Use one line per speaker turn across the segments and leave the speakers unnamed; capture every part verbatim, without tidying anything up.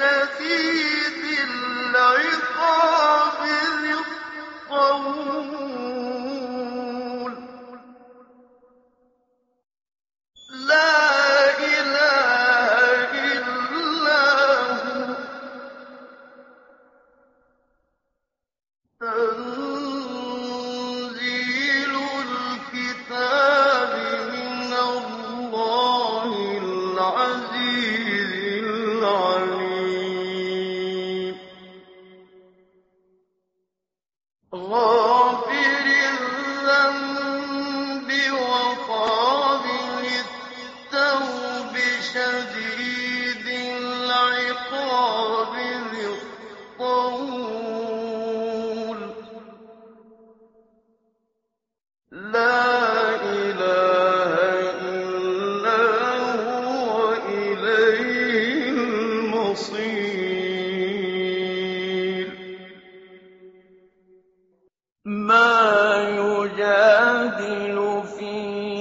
شَدِيدِ الْعِقَابِ ذِي الطَّوْلِ لَا إِلَٰهَ إِلَّا هُوَ تَنزِيلُ الْكِتَابِ مِنَ اللَّهِ الْعَزِيزِ الْعَلِيمِ غَافِرِ الذَّنبِ وَقَابِلِ التَّوْبِ شَدِيدِ الْعِقَابِ ذِي الطَّوْلِ لَا إِلَٰهَ إِلَّا هُوَ إِلَيْهِ الْمَصِيرُ مَا يُجَادِلُ فِي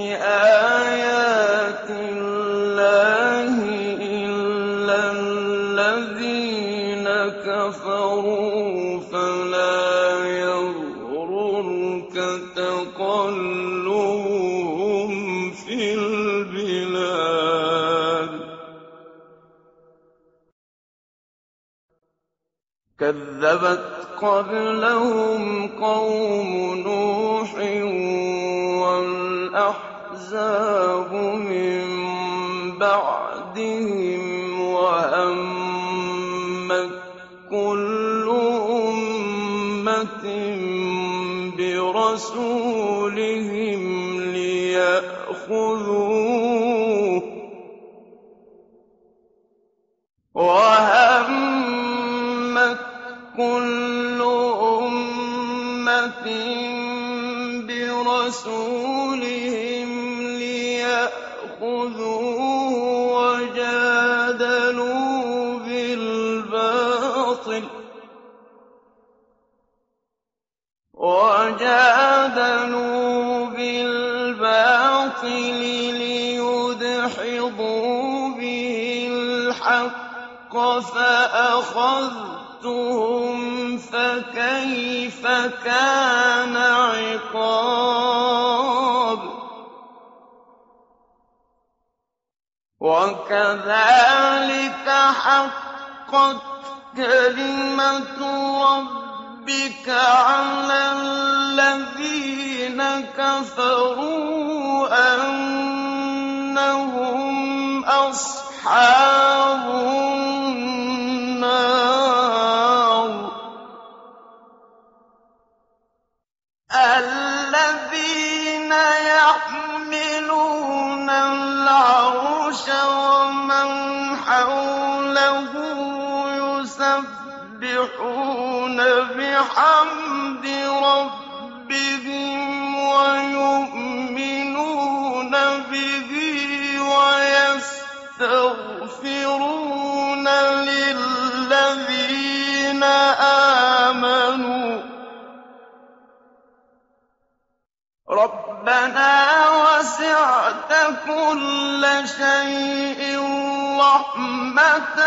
آيَاتِ اللَّهِ إِلَّا الَّذِينَ كَفَرُوا فَلَا يَغْرُرْكَ تَقَلُّبُهُمْ فِي الْبِلَادِ كَذَّبَتْ قَبْلَهُمْ قَوْمُ نُوحٍ وَالْأَحْزَابُ مِن بَعْدِهِمْ وَهَمَّتْ كُلُّ أُمَّةٍ بِرَسُولِهِمْ لِيَأْخُذُوهُ وَهَمَّتْ كُلُّ أُمَّةٍ بِرَسُولِهِمْ لِيَأْخُذُوهُ وَجَادَلُوا بِالْبَاطِلِ وَجَادَلُوا بِالْبَاطِلِ لِيُدْحِضُوا بِهِ الْحَقَّ فَأَخَذْتُهُمْ فَكَيْفَ كَانَ عِقَابِ وَكَذَٰلِكَ حَقَّتْ كَلِمَةُ رَبِّكَ عَلَى الَّذِينَ كَفَرُوا أَنَّهُمْ أَصْحَابُ النَّارِ الَّذِينَ يَحْمِلُونَ الْعَرْشَ وَمَنْ حَوْلَهُ يُسَبِّحُونَ بِحَمْدِ رَبِّهِمْ وَيُؤْمِنُونَ بِهِ وَيَسْتَغْفِرُونَ لِلَّذِينَ آمَنُوا رَبَّنَا وَسِعْتَ كُلَّ شَيْءٍ رَّحْمَةً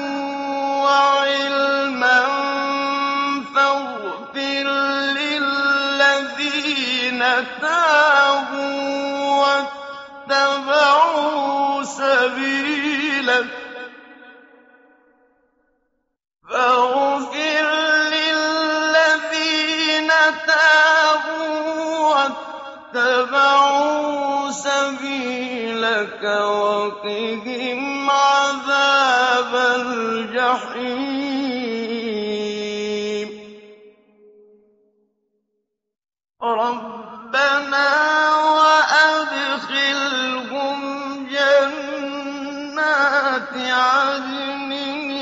وَعِلْمًا فَاغْفِرْ لِلَّذِينَ تَابُوا وَاتَّبَعُوا سَبِيلَكَ فاغفر للذين تابوا واتبعوا سبيلك وقهم عذاب الجحيم ربنا وأدخلهم جنات عدن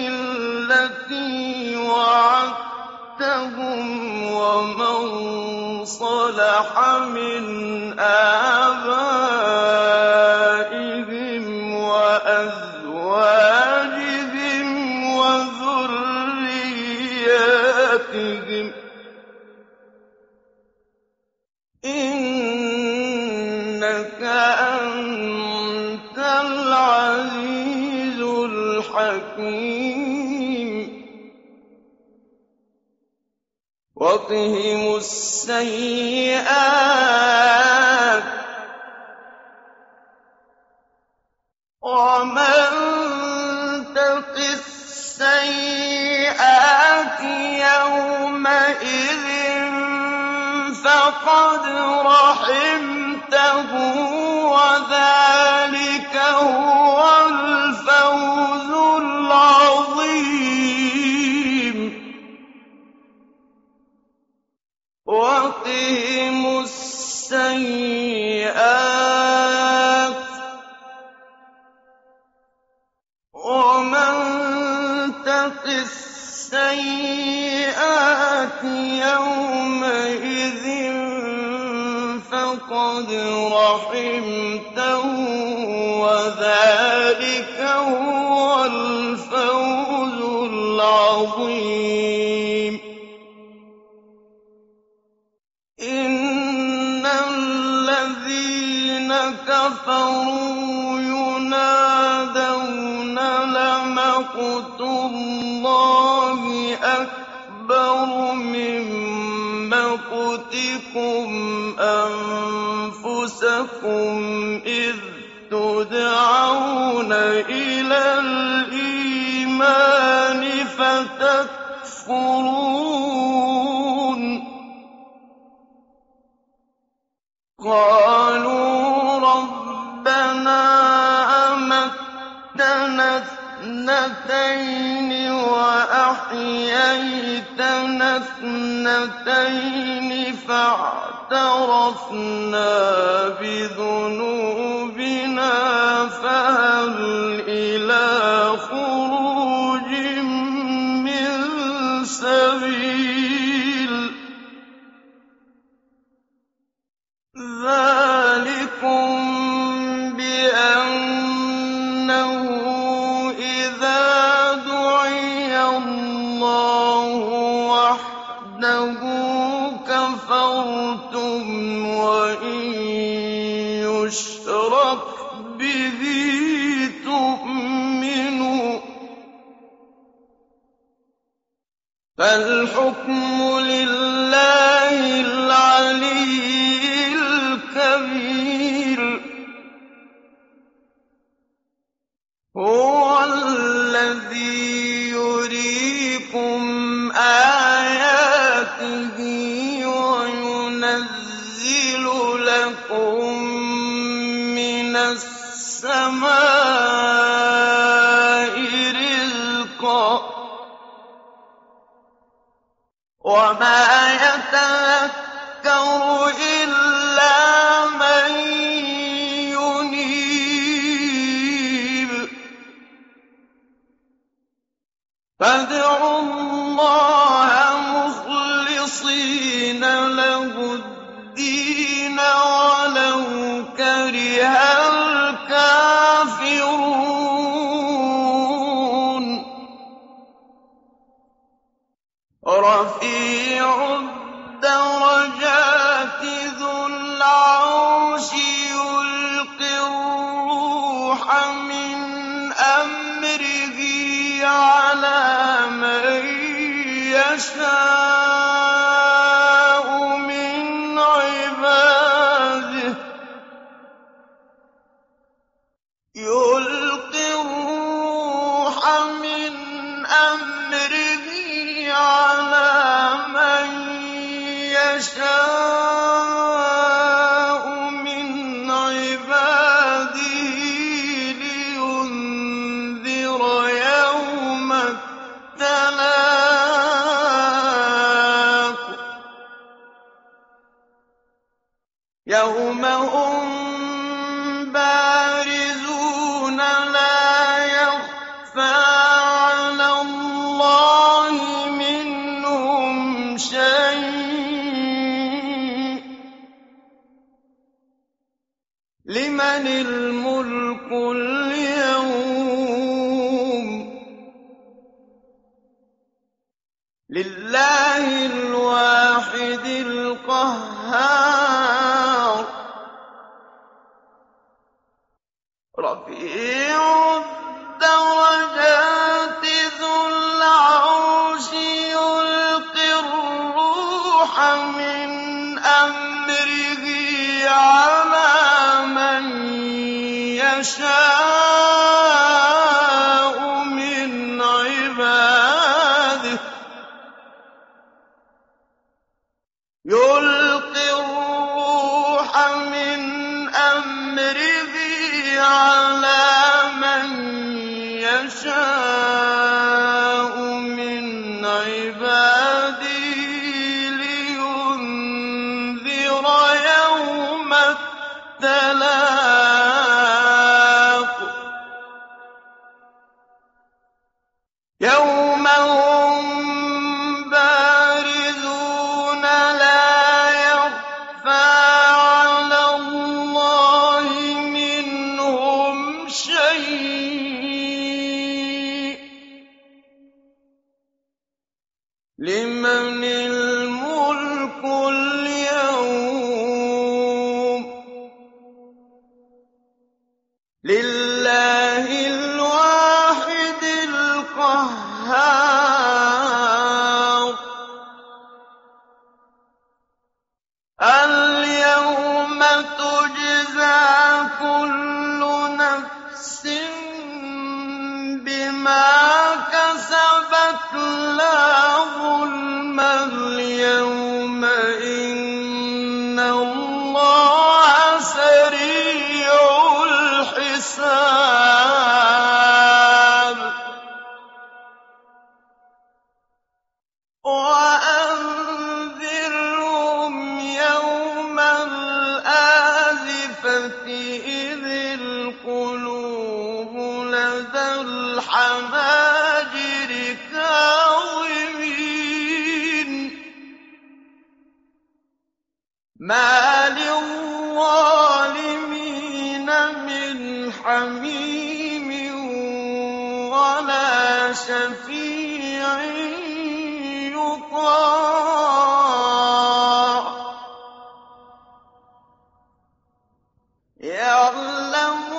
التي وعدتهم ومن صلح من آبائهم وأزواجهم وذرياتهم إنك أنت العزيز الحكيم وقهم السيئات ومن تق السيئات يومئذ فقد رحمته وذلك هو الفوز العظيم وقهم السيئات ومن تق السيئات يومئذ فقد رحمته وذلك هو الفوز العظيم إن الذين كفروا ينادون لمقت الله أكبر من مقتكم أنفسكم إذ تدعون إلى الإيمان فتكفرون قالوا ربنا أمتنا اثنتين وأحييتنا اثنتين فاعترفنا بذنوبنا فهل إلى خروج من سبيل ذلكم بأنه إذا دعي الله وحده كفرتم وإن يشرك به تؤمنوا فالحكم لله العلي الكبير هو الذي يريكم آياته وينزل لكم من السماء رزقا وما يتذكر إلا من ينيب فادعوا الله مخلصين له الدين ولو كره الكافرون رفيع الدرجات ذو العرش يلقي الروح من أمره على من يشاء من عباده يلقي الروح من أمره على من يشاء من عباده لينذر يوم التلاق يوم هم بارزون لا يخفى على الله منهم شيء لمن الملك اليوم لله الواحد القهار رفيع الدرجات ذو العرش يلقي الروح يَشَاءُ مِنْ عِبَادِهِ يُلْقِي الرُّوحَ مِنْ أَمْرِهِ عَلَىٰ مَن يَشَاءُ مِنْ عِبَادِهِ لِيُنذِرَ يَوْمَ التَّلَاقِ يَوْمَ هُم بَارِزُونَ لَا يَخْفَىٰ عَلَى اللَّهِ مِنْهُمْ شَيْءٌ ۚ لِّمَنِ الْمُلْكُ الْيَوْمَ ۖ لِلَّهِ الْوَاحِدِ الْقَهَّارِ الْيَوْمَ تُجْزَىٰ كُلُّ نَفْسٍ بِمَا كَسَبَتْ لَا ظُلْمَ الْيَوْمَ ۚ إِنَّ اللَّهَ سَرِيعُ الْحِسَابِ وَأَنذِرْهُمْ يَوْمَ الْآزِفَةِ إِذِ الْقُلُوبُ لَدَى الْحَنَاجِرِ كَاظِمِينَ مَا لِلظَّالِمِينَ مِنْ حَمِيمٍ وَلَا شَفِيعٍ يُطَاعُ يَعْلَمُ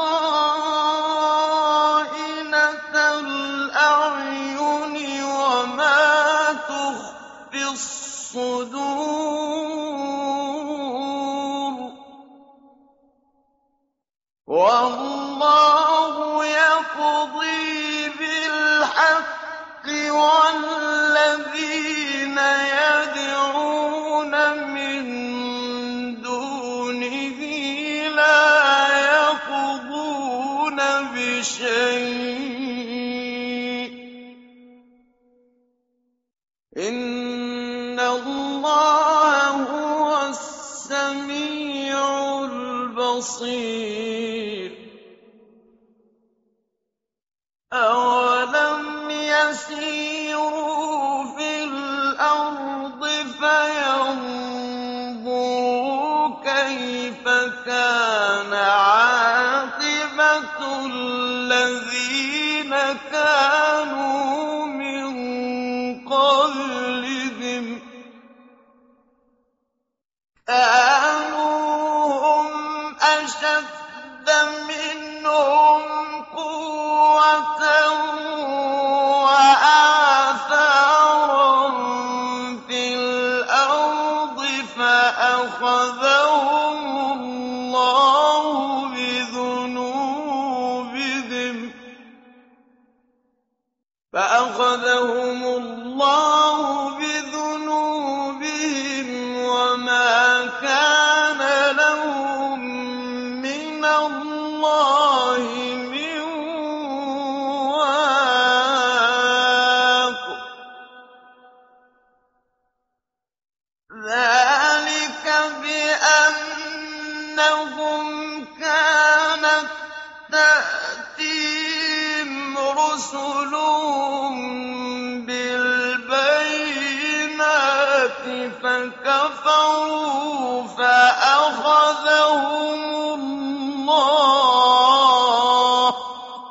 خَائِنَةَ الْأَعْيُنِ وَمَا تُخْفِي الصُّدُورُ وَاللَّهُ يَقْضِي بِالْحَقِّ وَالَّذِينَ يَدْعُونَ مِن دُونِهِ لَا يَقْضُونَ بِشَيْءٍ ۗ إِنَّ اللَّهَ هُوَ السَّمِيعُ الْبَصِيرُ أَوَلَمْ يَسِيرُوا فِي الْأَرْضِ فَيَنظُرُوا كَيْفَ كَانَ عَاقِبَةُ الَّذِينَ كَانُوا مِن قَبْلِهِمْ ۚ كَانُوا هُمْ أَشَدَّ مِنْهُمْ قُوَّةً وَآثَارًا فِي الْأَرْضِ فَأَخَذَهُمُ اللَّهُ بِذُنُوبِهِمْ فَأَخَذَهُمُ اللَّهُ بِذُنُوبِهِمْ وَمَا كَانَ لَهُم مِّنَ اللَّهِ مِن وَاقٍ ذَٰلِكَ بِأَنَّهُمْ كَانَت تَّأْتِيهِمْ رُسُلُهُم بِالْبَيِّنَاتِ فَكَفَرُوا فَأَخَذَهُمُ اللَّهُ ۚ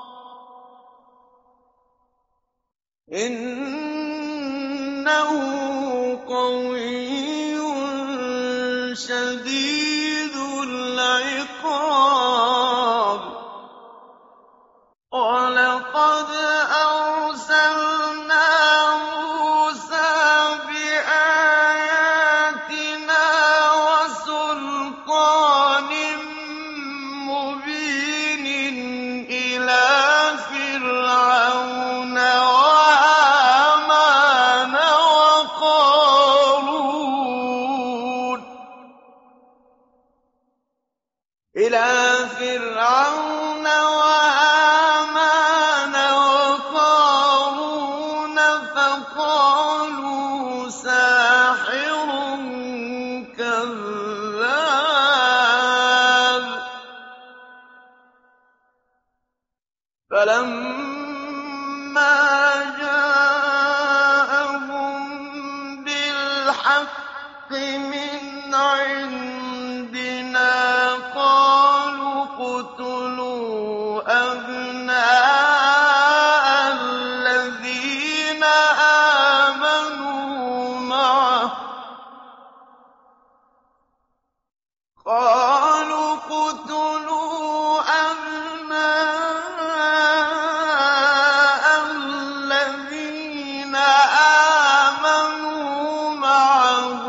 إِنَّهُ قَوِيٌّ شَدِيدُ الْعِقَابِ وَلَقَدْ أَرْسَلْنَا مُوسَىٰ بِآيَاتِنَا وَسُلْطَانٍ مُّبِينٍ بِالْحَقِّ مِنْ عِندِنَا قَالُوا اقْتُلُوا أَبْنَاءَ الَّذِينَ آمَنُوا مَعَهُ قَالُوا اقْتُلُوا أَبْنَاءَ الَّذِينَ آمَنُوا مَعَهُ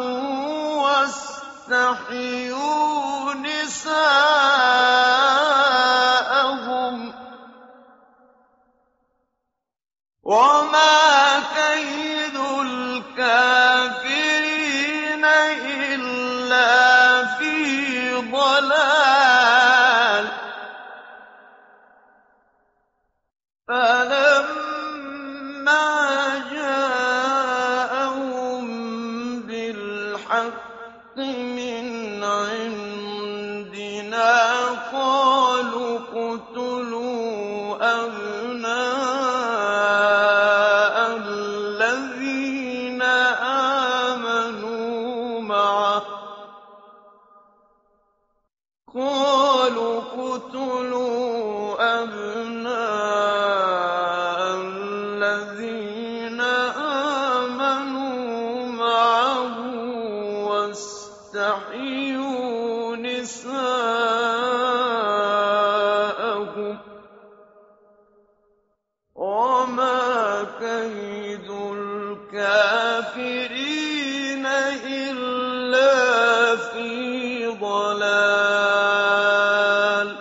وَاسْتَحْيُوا نِسَاءَهُمْ ۚ وَمَا كَيْدُ الْكَافِرِينَ إِلَّا فِي ضَلَالٍ فَلَمَّا جَاءَهُم بِالْحَقِّ مِنْ عِندِنَا قَالُوا اقْتُلُوا أَبْنَاءَ الَّذِينَ آمَنُوا مَعَهُ قَالُوا اقْتُلُوا أَبْنَاءَ الَّذِينَ آمَنُوا مَعَهُ وَاسْتَحْيُوا نِسَاءَهُمْ ۚ وَمَا كَيْدُ الْكَافِرِينَ إِلَّا فِي ضَلَالٍ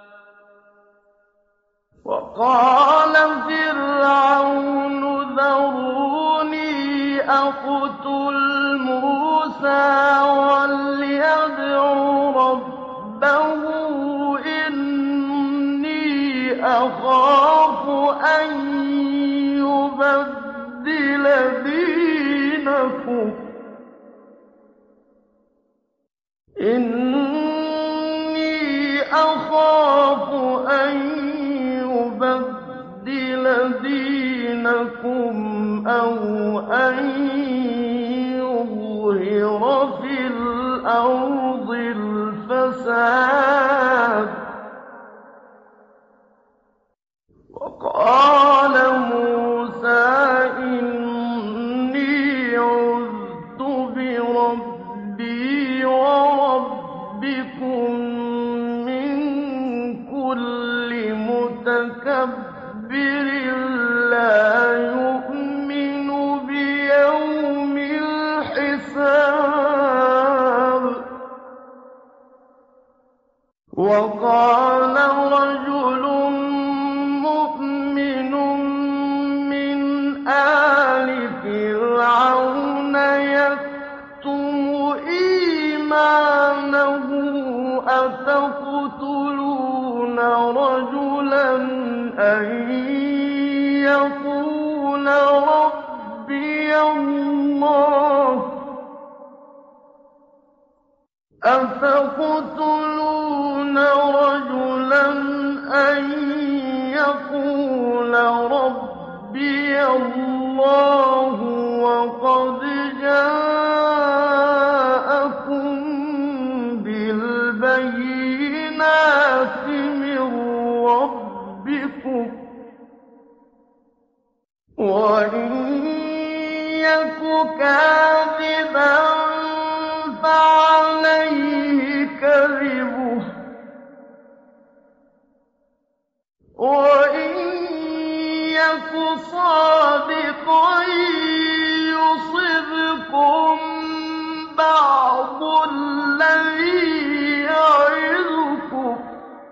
وَقَالَ فِرْعَوْنُ ذَرُونِي أَقْتُلْ مُوسَىٰ وَلْيَدْعُ رَبَّهُ إِنِّي أَخَافُ أَن يُبَدِّلَ دِينَكُمْ إِنِّي أَخَافُ أَن يُبَدِّلَ دِينَكُمْ أَوْ أَن يُظْهِرَ فِي الْأَرْضِ الْفَسَادَ ۖ وَقَالَ مُوسَىٰ إِنِّي عُذْتُ بِرَبِّي وَرَبِّكُم مِّن كُلِّ مُتَكَبِّرٍ لَّا يُؤْمِنُ بِيَوْمِ الْحِسَابِ وَقَالَ رَجُلٌ مُّؤْمِنٌ مِّنْ آلِ فِرْعَوْنَ يَكْتُمُ إِيمَانَهُ أَتَقْتُلُونَ رَجُلًا أَن يَقُولَ رَبِّيَ اللَّهُ أَتَقْتُلُونَ رَجُلًا أَن يَقُولَ رَبِّيَ اللَّهُ وَقَدْ جَاءَكُم بِالْبَيِّنَاتِ مِن رَّبِّكُمْ ۖ وَإِن يَكُ كَاذِبًا فَعَلَيْهِ كَذِبُهُ ۖ وَإِن يَكُ صَادِقًا يُصِبْكُم بَعْضُ الَّذِي يَعِظُكُمْ ۖ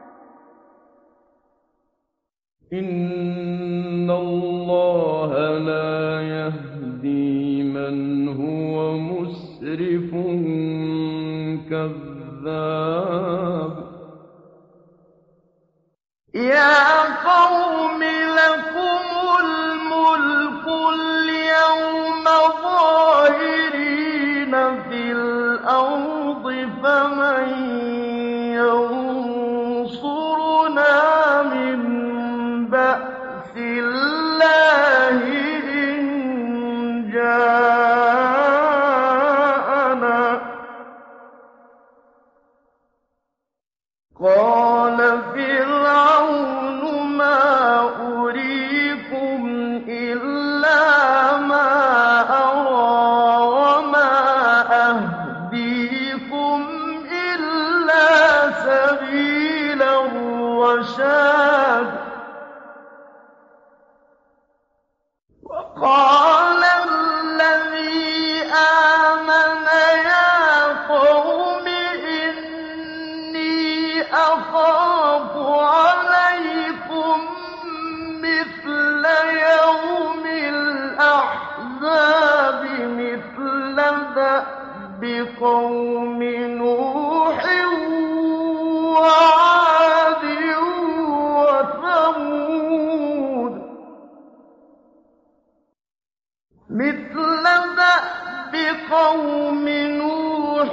إِنَّ اللَّهَ لَا يَهْدِي مَنْ هُوَ مُسْرِفٌ كَذَّابٌ يَا قَوْمِ لَكُمُ الْمُلْكُ الْيَوْمَ ظَاهِرِينَ فِي الْأَرْضِ فَمَن يَنصُرُنَا مِن بَأْسِ اللَّهِ إِن جَاءَنَا مِثْلَ دَأْبِ قَوْمِ نُوحٍ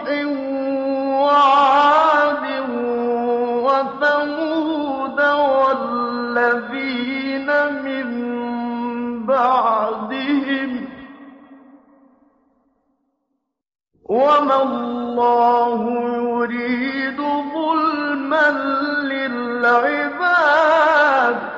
وَعَادٍ وَثَمُودَ وَالَّذِينَ مِن بَعْدِهِمْ ۚ وَمَا اللَّهُ يُرِيدُ ظُلْمًا لِّلْعِبَادِ ۚ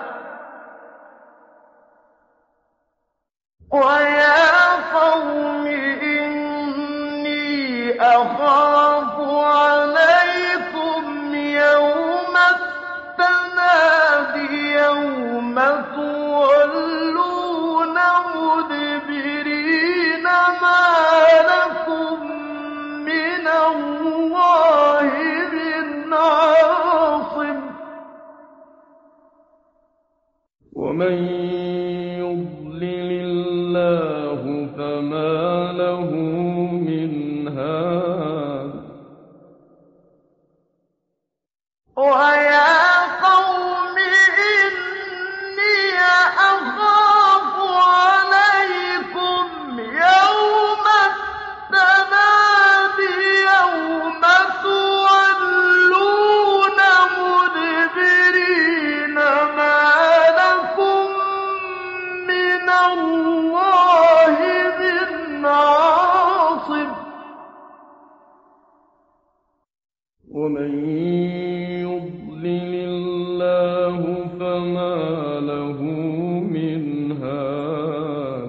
وَيَا قَوْمِ إِنِّي أَخَافُ عَلَيْكُمْ يَوْمَ التَّنَادِ يَوْمَ تُوَلُّونَ مُدْبِرِينَ مَا لَكُم مِّنَ اللَّهِ مِنْ عَاصِمٍ ۗ وَمَن يُضْلِلِ اللَّهُ فَمَا لَهُ مِنْ هَادٍ وَيَا قَوْمِ إِنِّي أَخَافُ عَلَيْكُمْ يَوْمَ التَّنَادِ يَوْمَ تُوَلُّونَ مُدْبِرِينَ مَا لَكُم مِّنَ اللَّهِ مِنْ عَاصِمٍ ۗ وَمَن يُضْلِلِ اللَّهُ فَمَا لَهُ مِنْ هَادٍ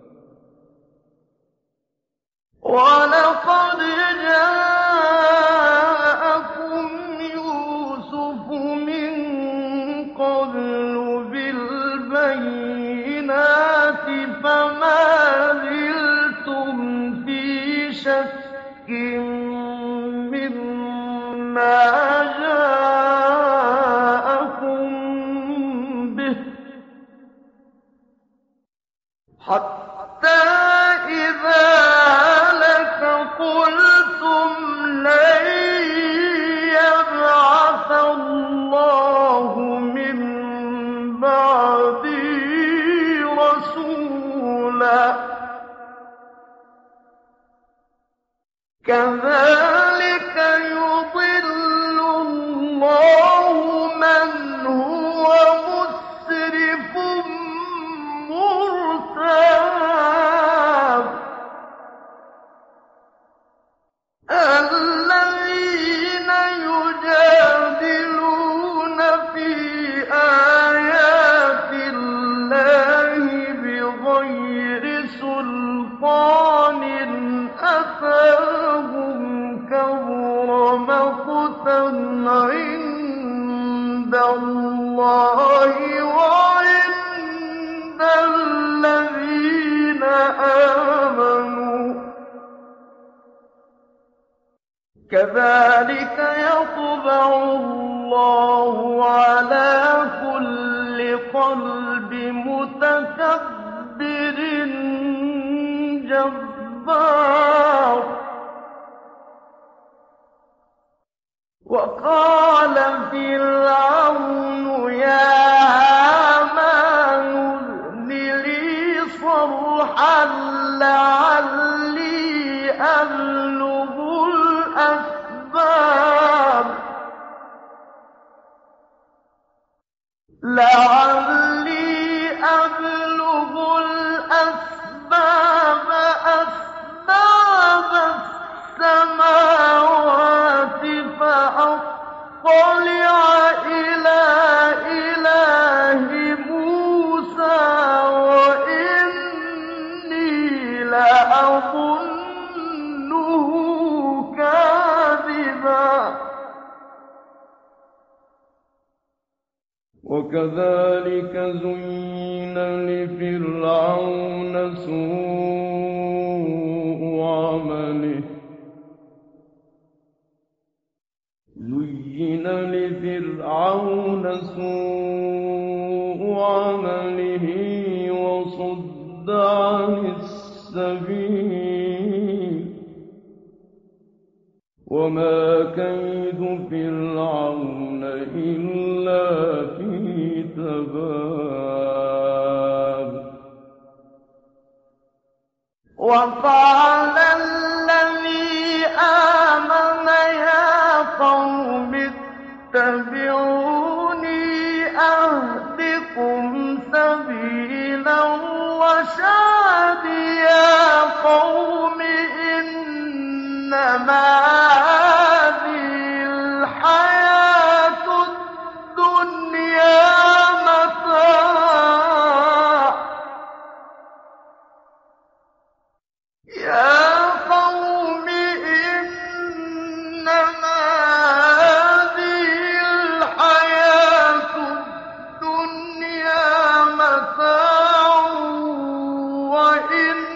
وَلَقَدْ جَاءَكُمْ يُوسُفُ مِن قَبْلُ بِالْبَيِّنَاتِ فَمَا زِلْتُمْ فِي شَكٍّ مِّمَّا جَاءَكُم بِهِ حَتَّىٰ إِذَا هَلَكَ قُلْتُمْ لَن يَبْعَثَ اللَّهُ مِن بَعْدِهِ رَسُولًا ۚ كَذَٰلِكَ يُضِلُّ اللَّهُ مَنْ هُوَ مُسْرِفٌ مُّرْتَابٌ الَّذِينَ يُجَادِلُونَ فِي آيَاتِ اللَّهِ بِغَيْرِ سُلْطَانٍ أَتَاهُمْ كَبُرَ مَقْتًا عِندَ اللَّهِ وَعِندَ الَّذِينَ آمَنُوا ۚ كَذَٰلِكَ يَطْبَعُ اللَّهُ عَلَىٰ كُلِّ قَلْبِ مُتَكَبِّرٍ جَبَّارٍ وَقَالَ فِرْعَوْنُ يَا هَامَانُ ابْنِ لِي صَرْحًا لَّعَلِّي أَبْلُغُ الْأَسْبَابَ لَعَلِّي أَبْلُغُ الْأَسْبَابَ أَسْبَابَ السَّمَاوَاتِ فَأَطَّلِعَ إِلَىٰ إِلَٰهِ مُوسَىٰ وَإِنِّي لَأَظُنُّهُ كَاذِبًا ۚ وَكَذَٰلِكَ زُيِّنَ لِفِرْعَوْنَ سُوءُ عَمَلِهِ زُيِّنَ لِفِرْعَوْنَ سُوءُ عَمَلِهِ وَصُدَّ عَنِ السَّبِيلِ ۚ وَمَا كَيْدُ فِرْعَوْنَ إِلَّا فِي تَبَابٍ
وقال الذي آمن يا قوم اتبعوني أهدكم سبيل الرشاد يا قوم إنما هذه الحياة الدنيا متاع يا قوم إنما هذه الحياة الدنيا متاع وإن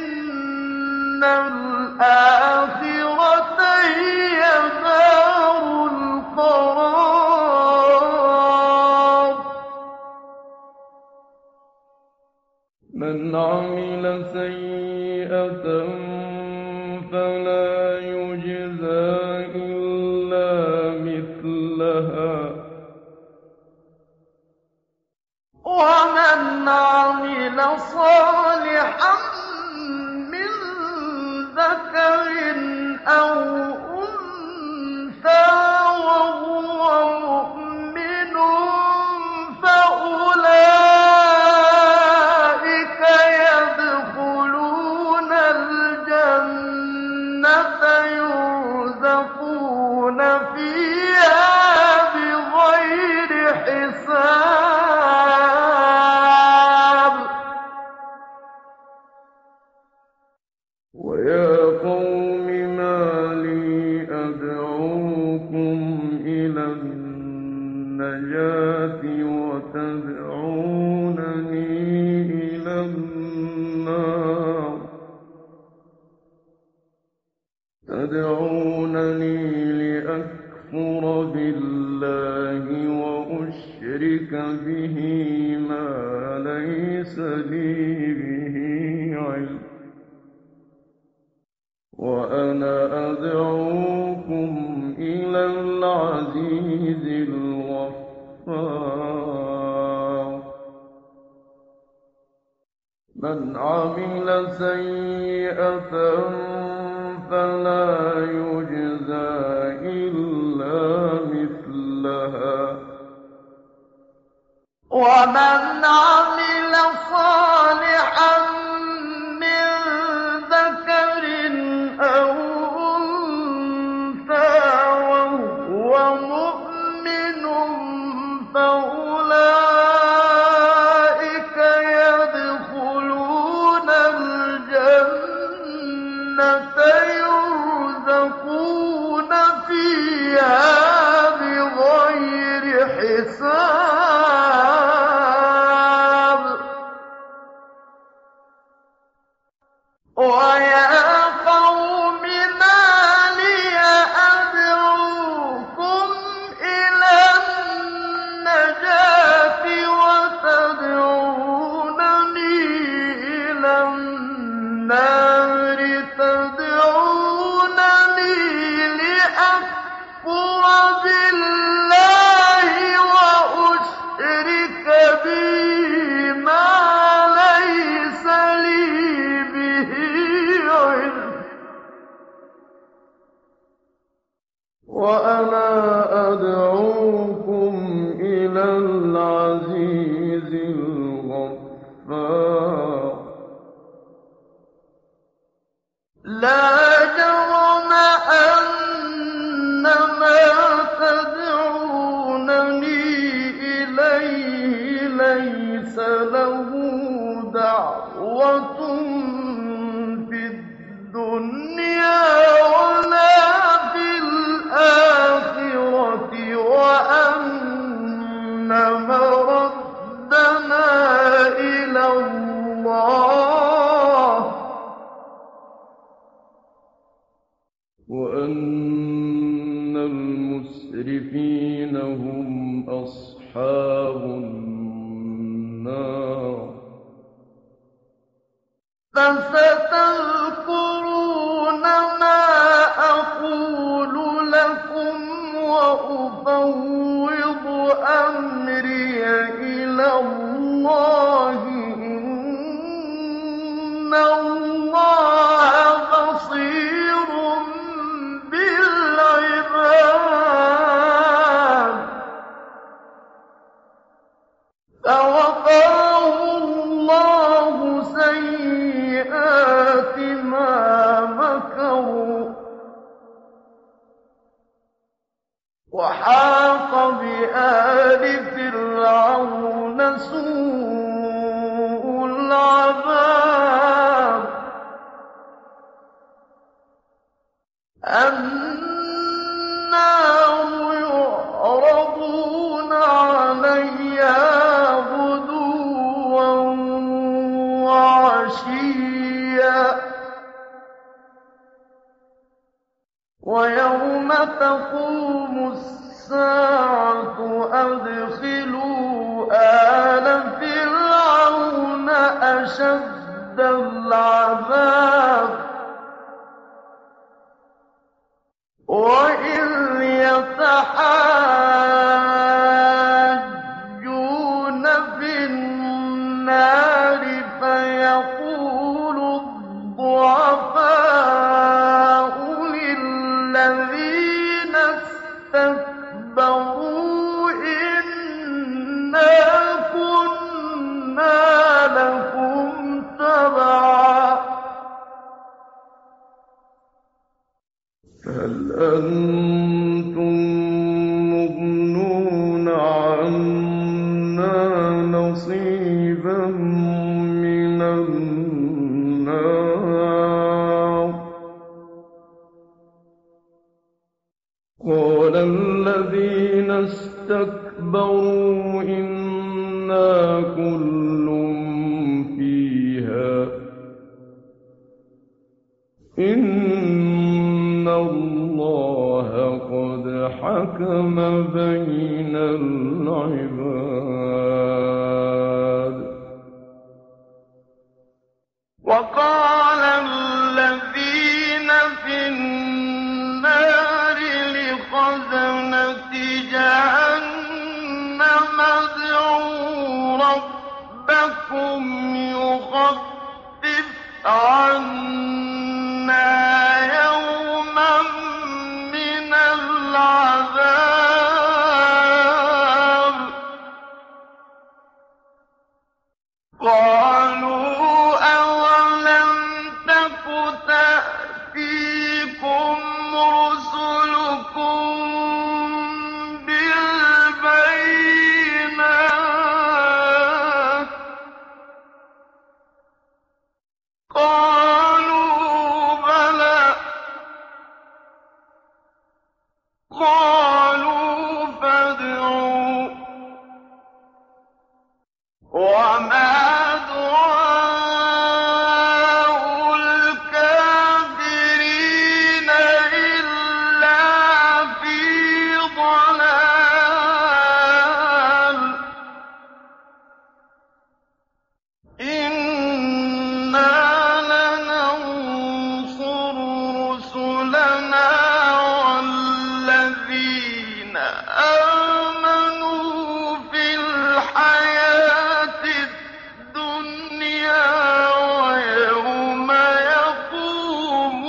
الآخرة هي دار القرار
من عمل سيئة فلا يجزى إلا مثلها
ومن عمل صالحا من ذكر أو أنثى وهو مؤمن فأولئك يدخلون الجنة يرزقون فيها بغير حساب
ويا قوم ما لي أدعوكم إلى النجاة وتدعونني إلى النار تدعونني لأكفر بالله وأشرك به ما ليس لي به علم وأنا أدعوكم إلى العزيز الغفار من عمل سيئة فلا يجزى إلا مثلها
ومن عمل صالحا من ذكر أو أنثى وهو مؤمن فأولئك يدخلون الجنة يرزقون فيها بغير حساب ويا قوم ما لي أدعوكم إلى النجاة وتدعونني إلى النار تدعونني لأكفر بالله وأشرك به ما ليس لي به علم
وأنا أدعوكم إلى العزيز الغفار
لا جرم أن ما تدعونني إليه ليس له دعوة في الدنيا ولا في الآخرة وأن مردنا إلى الله
وأن المسرفين هم أصحاب النار
فستذكرون ما أقول لكم وأفوض أمري إلى الله إن الله السيئات ما مكروا وحاق بآل فرعون سوء العذاب النار يعرضون عليها غدوا وعشيا ويوم تقوم الساعة أدخلوا آل فرعون أشد العذاب وإذ يتحاجون في النار فيقول الضعفاء للذين استكبروا إنا كنا لكم تبعا
هل أنتم مغنون عنا نصيبا من النار قال الذين استكبروا إنا كل فيها إن الله قد حكم بين العباد
وقال الذين في النار لخزنة جهنم ادعوا ربكم يخفف عنا يوما من العذاب قالوا أولم تك تأتيكم رسلكم بالبينات قالوا بلى قالوا فادعوا وما دعاء الكافرين إلا في ضلال إنا لننصر رسلنا والذين آمنوا في الحياة الدنيا ويوم يقوم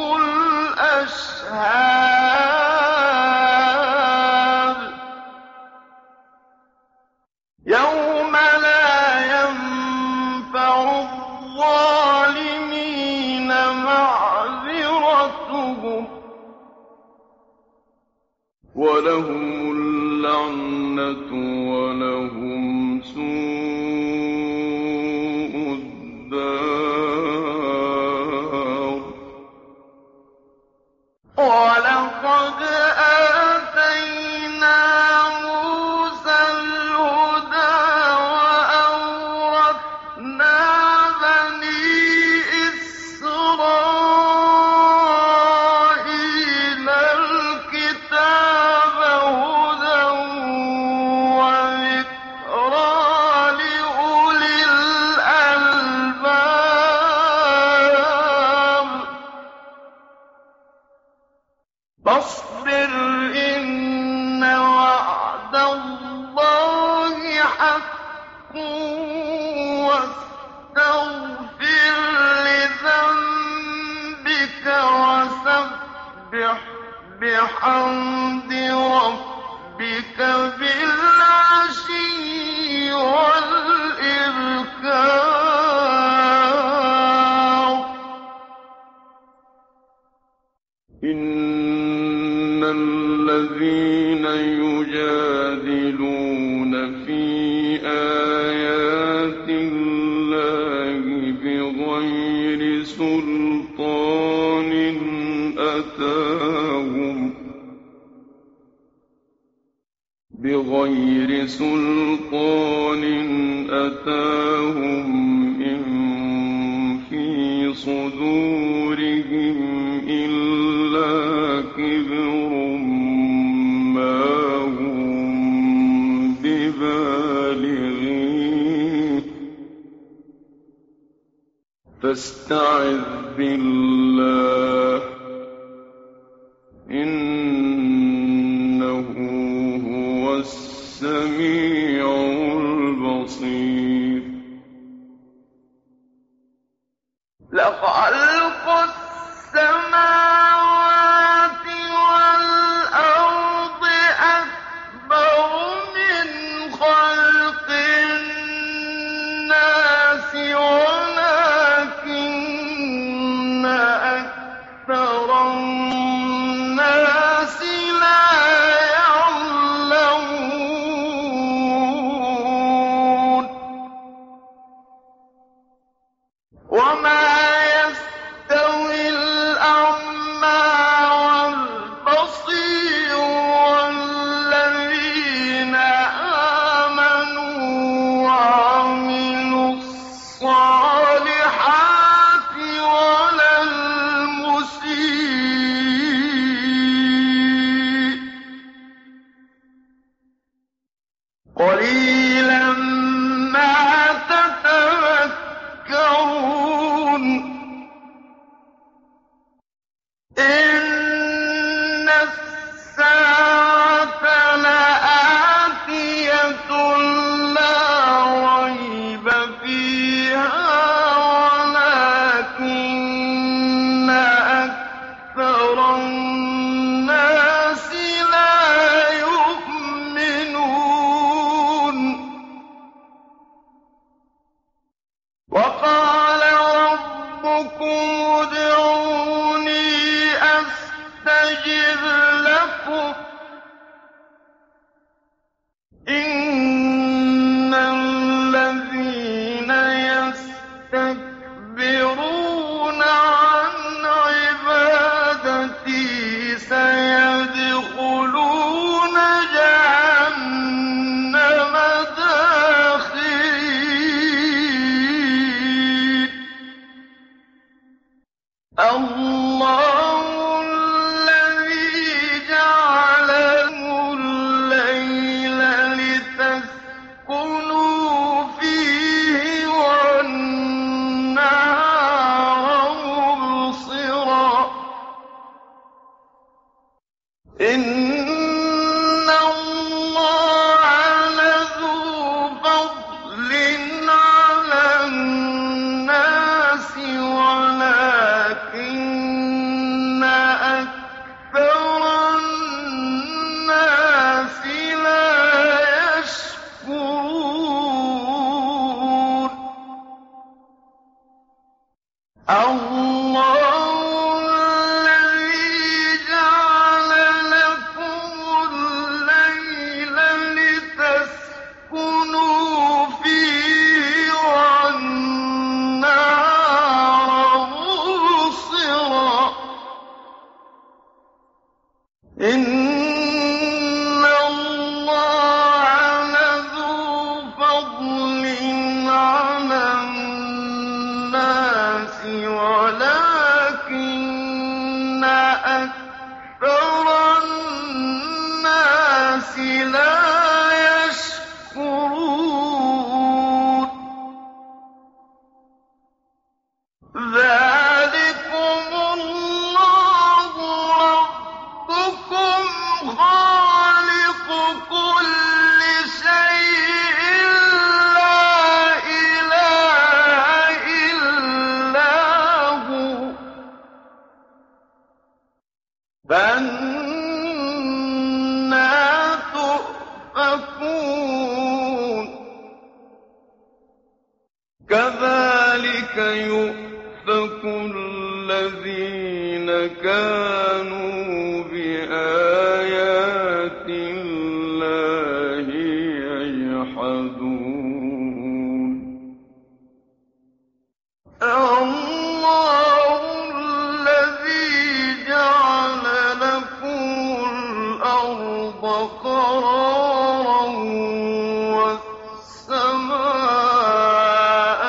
الأشهاد يوم لا ينفع الظالمين معذرتهم ولهم اللعنة ولهم سوء الدار ولقد آتينا موسى الهدى وأورثنا بني إسرائيل الكتاب هدى وذكرى لأولي الألباب فاصبر إن وعد الله حق واستغفر لذنبك وسبح بحمد ربك بالعشي والإبكار
إن الذين يجادلون في آيات الله بغير سلطان أتاهم بغير سلطان أتاهم إن في صدورهم إلا كبر ما هم ببالغيه فاستعذ بالله إنه هو السميع البصير
لخلق السماوات والأرض أكبر من خلق الناس ولكن أكثر الناس لا يعلمون وما يستوي الأعمى والبصير والذين آمنوا وعملوا الصالحات ولا المسيء قليلا ما تتذكرون إن الساعة لآتية لا ريب فيها ولكن أكثر الناس لا يؤمنون وقال ربكم ادعوني أستجب لكم إن الذين يستكبرون عن عبادتي سيدخلون جهنم داخرين الله الذي جعل لكم الليل لتسكنوا فيه والنهار مبصرا إن الله لذو فضل على الناس ولكن أكثر الناس لا يشكرون الله الذي جعل لكم الليل لتسكنوا فيه والنهار مبصرا إن الله لذو فضل على الناس ولكن أكثر الناس لا يشكرون ذلكم الله ربكم خالق كل شيء لا إله إلا هو فأنى تؤفكون كذلك يؤفك الذين
الَّذِينَ كَانُوا بِآيَاتِ اللَّهِ يَجْحَدُونَ
اللَّهُ الَّذِي جَعَلَ لَكُمُ الْأَرْضَ قَرَارًا وَالسَّمَاءَ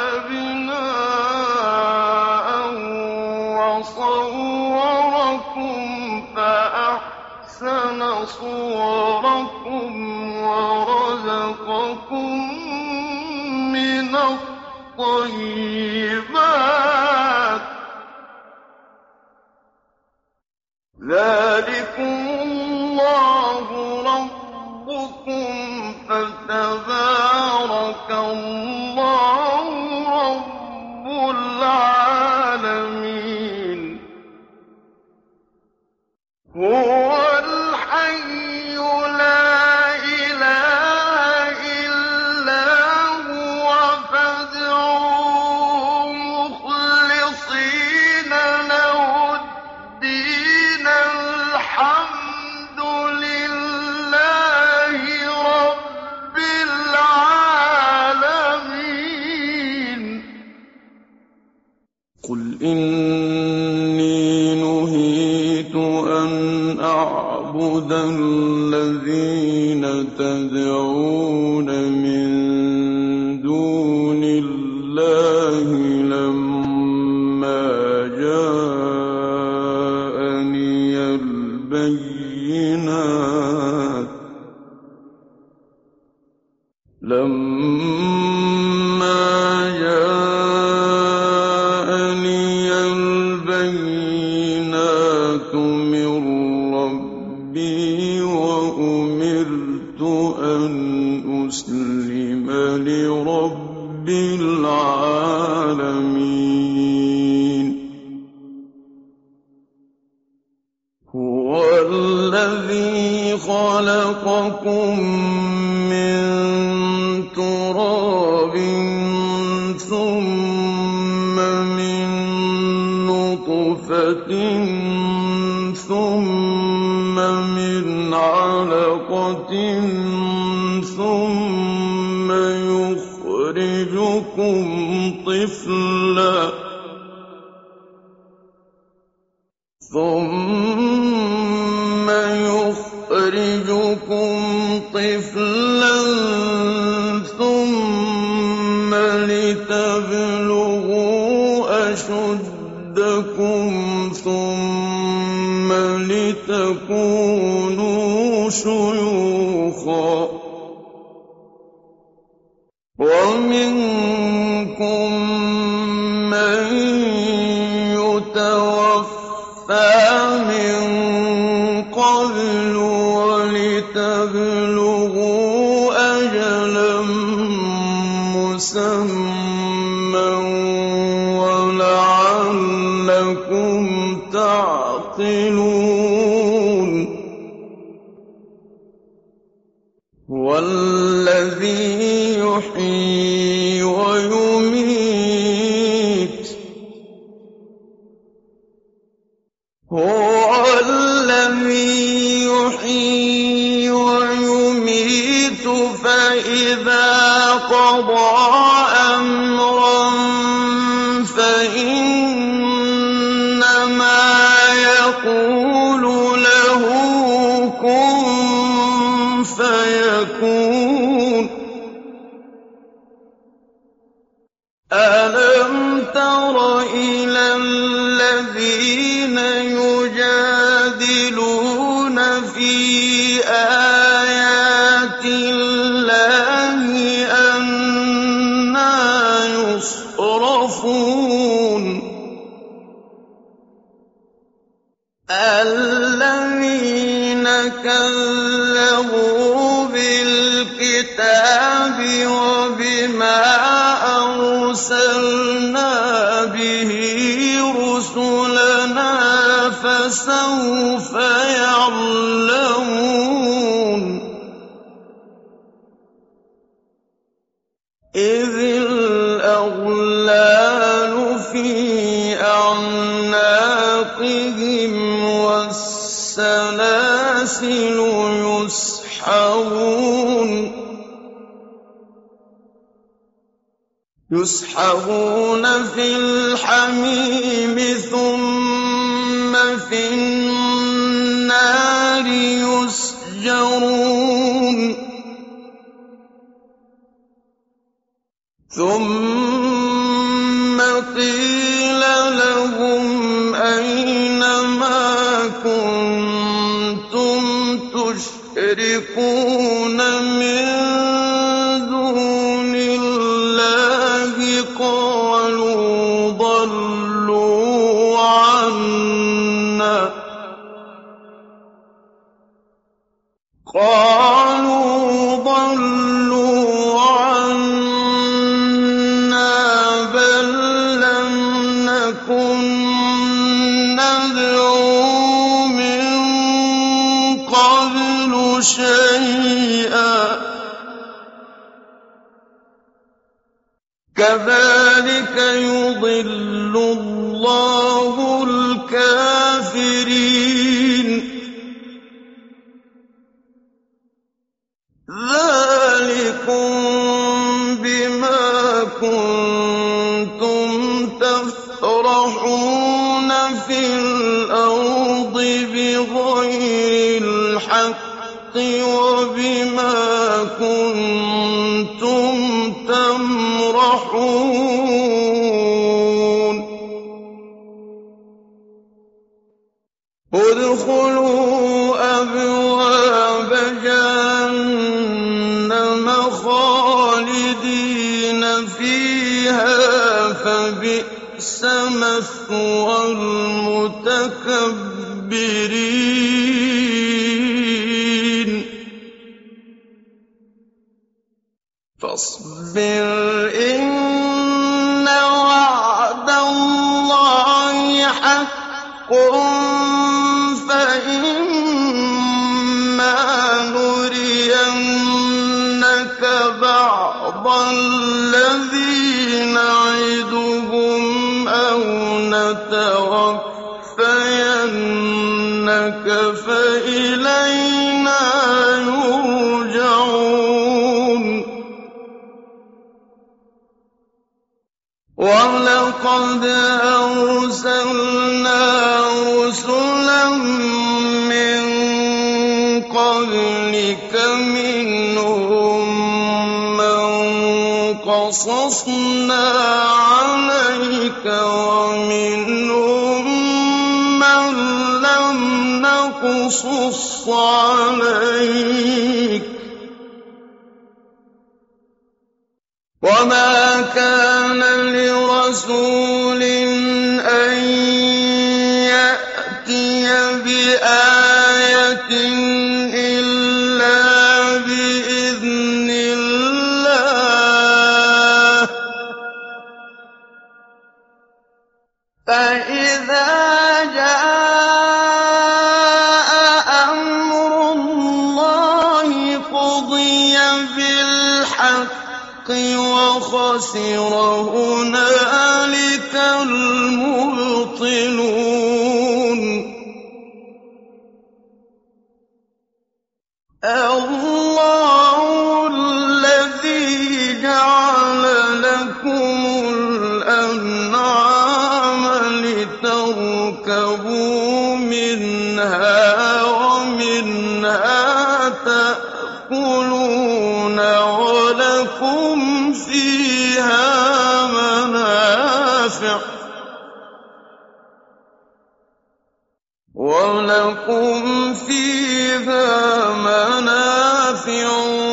بِنَاءً وَصَوَّرَكُمْ فَأَحْسَنَ صُوَرَكُمْ وَرَزَقَكُم مِّنَ الطَّيِّبَاتِ ۚ ذَٰلِكُمُ اللَّهُ رَبُّكُمْ فَتَبَارَكَ اللَّهُ رَبُّ الْعَالَمِينَ هُوَ الْحَيُّ لَا إِلَٰهَ إِلَّا هُوَ فَادْعُوهُ مُخْلِصِينَ لَهُ الدِّينَ الْحَمْدُ لِلَّهِ رَبِّ الْعَالَمِينَ
قُلْ إِنِّي نُهِيتُ أَنْ أَعْبُدَ الَّذِينَ تَدْعُونَ مِن دُونِ اللَّهِ لَمَّا جَاءَنِيَ الْبَيِّنَاتُ لَمَّا جَاءَنِيَ الْبَيِّنَاتُ مِن رَّبِّي وَأُمِرْتُ أَنْ أُسْلِمَ لِرَبِّ الْعَالَمِينَ هُوَ الَّذِي خَلَقَكُم مِّن تُرَابٍ ثُمَّ مِن نُّطْفَةٍ ثُمَّ مِنْ عَلَقَةٍ ثُمَّ يُخْرِجُكُمْ طِفْلًا ثُمَّ يُخْرِجُكُمْ طِفْلًا ثُمَّ لِتَبْلُغُوا أَشُدَّكُمْ ثُمَّ لِتَكُونُوا شُيُوخًا ۚ وَمِنكُم مَّن يُتَوَفَّىٰ مِن قَبْلُ وَلِتَبْلُغُوا أَجَلًا مُّسَمًّى وَلَعَلَّكُمْ تَعْقِلُونَ هُوَ الَّذِي يُحْيِي وَيُمِيتُ هُوَ الَّذِي يُحْيِي وَيُمِيتُ فَإِذَا قَضَىٰ أَمْرًا فَإِنَّمَا يَقُولُ لَهُ كُن فَيَكُونُ أَلَمْ تَرَ إِلَى الَّذِينَ يُجَادِلُونَ فِي آيَاتِ اللَّهِ أَنَّىٰ يُصْرَفُونَ الَّذِينَ كَذَّبُوا بِالْكِتَابِ وَبِمَا أَرْسَلْنَا بِهِ رُسُلَنَا فَسَوْفَ يَعْلَمُونَ إِذِ الْأَغْلَالُ فِي أَعْنَاقِهِمْ أَعْنَاقِهِمْ وَالسَّلَاسِلُ يُسْحَبُونَ يُسْحَبُونَ فِي الْحَمِيمِ ثُمَّ فِي النَّارِ يُسْجَرُونَ ثُمَّ قِيلَ لَهُمْ أَيْنَ مَا كُنتُمْ تُشْرِكُونَ مِن دُونِ اللَّهِ قَالُوا ضَلُّوا عَنَّا قَالُوا ضَلُّوا عَنَّا بَل لَّمْ نَكُن نَّدْعُو مِن قَبْلُ شَيْئًا كَذَٰلِكَ يُضِلُّ اللَّهُ الْكَافِرِينَ ذَٰلِكُم بِمَا كُنتُمْ تَفْرَحُونَ فِي الْأَرْضِ بِغَيْرِ الْحَقِّ وَبِمَا كُنتُمْ تَمْرَحُونَ ادْخُلُوا أَبْوَابَ جَهَنَّمَ خَالِدِينَ فِيهَا فَبِئْسَ مَثْوَى الْمُتَكَبِّرِينَ فَاصْبِرْ إِنَّ وَعْدَ اللَّهِ حَقٌّ فَإِمَّا نُرِيَنَّكَ بَعْضَ الَّذِي نَعِدُهُمْ أَوْ نَتَوَفَّيَنَّكَ فَإِلَيْنَا يُرْجَعُونَ وَلَقَدْ أَرْسَلْنَا رُسُلًا مِّن قَبْلِكَ مِنْهُم مَّن قَصَصْنَا عَلَيْكَ وَمِنْهُم مَّن لَّمْ نَقْصُصْ عَلَيْكَ ۗ وَمَا كَانَ لِرَسُولٍ أَن يَأْتِيَ بِآيَةٍ إِلَّا بِإِذْنِ اللَّهِ ۚ فَإِذَا جَاءَ أَمْرُ اللَّهِ قُضِيَ بِالْحَقِّ وَخَسِرَ هُنَالِكَ الْمُبْطِلُونَ اللَّهُ الَّذِي جَعَلَ لَكُمُ الْأَنْعَامَ لِتَرْكَبُوا مِنْهَا وَمِنْهَا تَأْكُلُونَ وَلَكُمْ فِيهَا مَنَافِعُ وَلَكُمْ فِيهَا مَنَافِعُ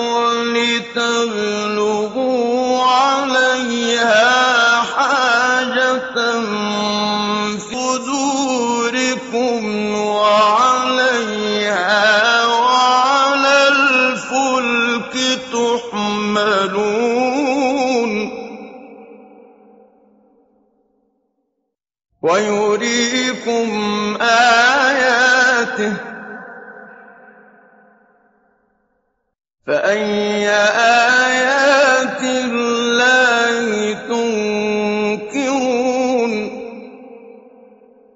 وَلِتَبْلُغُوا عَلَيْهَا حَاجَةً فِي صُدُورِكُمْ وَعَلَيْهَا وَعَلَى الْفُلْكِ تُحْمَلُونَ وَيُرِيكُمْ آيَاتِهِ ۚ فَأَيَّ آيَاتِ اللَّهِ تُنكِرُونَ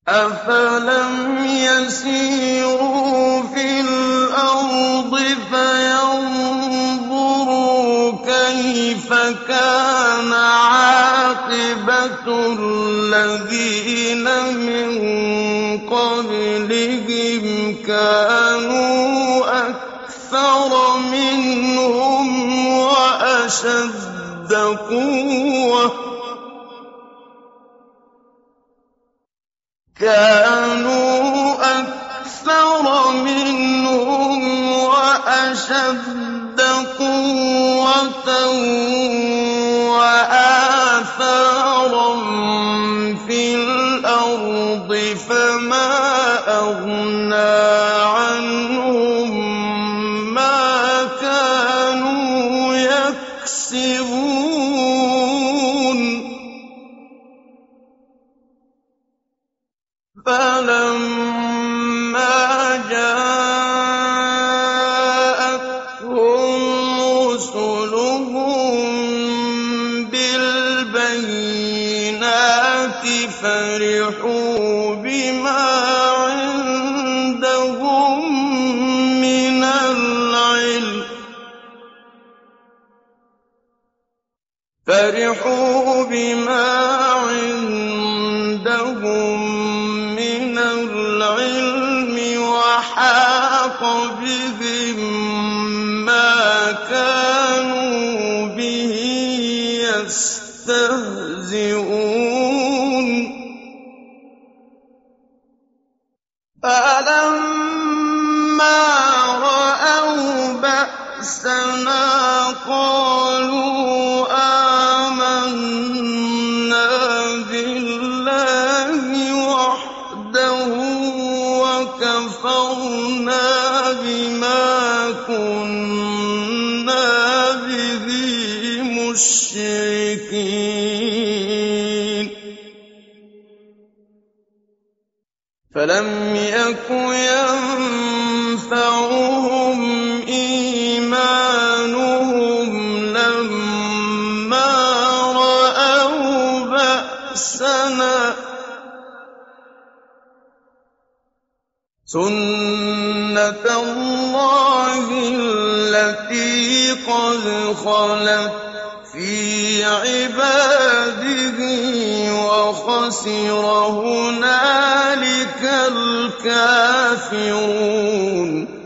أَفَلَمْ يَسِيرُوا فِي الْأَرْضِ فَيَنظُرُوا كَيْفَ كَانَ عَاقِبَةُ الَّذِينَ مِن قَبْلِهِمْ كَانُوا أَكْثَرَ مِنْهُمْ وَأَشَدَّ قُوَّةً كَانُوا أَكْثَرَ مِنْهُمْ وَأَشَدَّ قُوَّةً وَآثَارًا فِي الْأَرْضِ فَمَا أَغْنَىٰ عَنْهُم مَّا كَانُوا يَكْسِبُونَ فَلَمَّا جَاءَتْهُمْ رُسُلُهُم بِالْبَيِّنَاتِ فَرِحُوا بِمَا عِندَهُم مِّنَ الْعِلْمِ فَرِحُوا بِمَا عِندَهُم مِّنَ الْعِلْمِ وَحَاقَ بِهِم مَّا كَانُوا بِهِ يَسْتَهْزِئُونَ فَلَمَّا رَأَوْا بَأْسَنَا قَالُوا آمَنَّا بِاللَّهِ وَحْدَهُ وَكَفَرْنَا بِمَا كُنَّا بِهِ مُشْرِكِينَ فَلَمْ يَكُ يَنفَعُهُمْ إِيمَانُهُمْ لَمَّا رَأَوْا بَأْسَنَا ۖ سُنَّتَ اللَّهِ الَّتِي قَدْ خَلَتْ فِي عِبَادِهِ وَخَسِرَ هُنَالِكَ الْكَافِرُونَ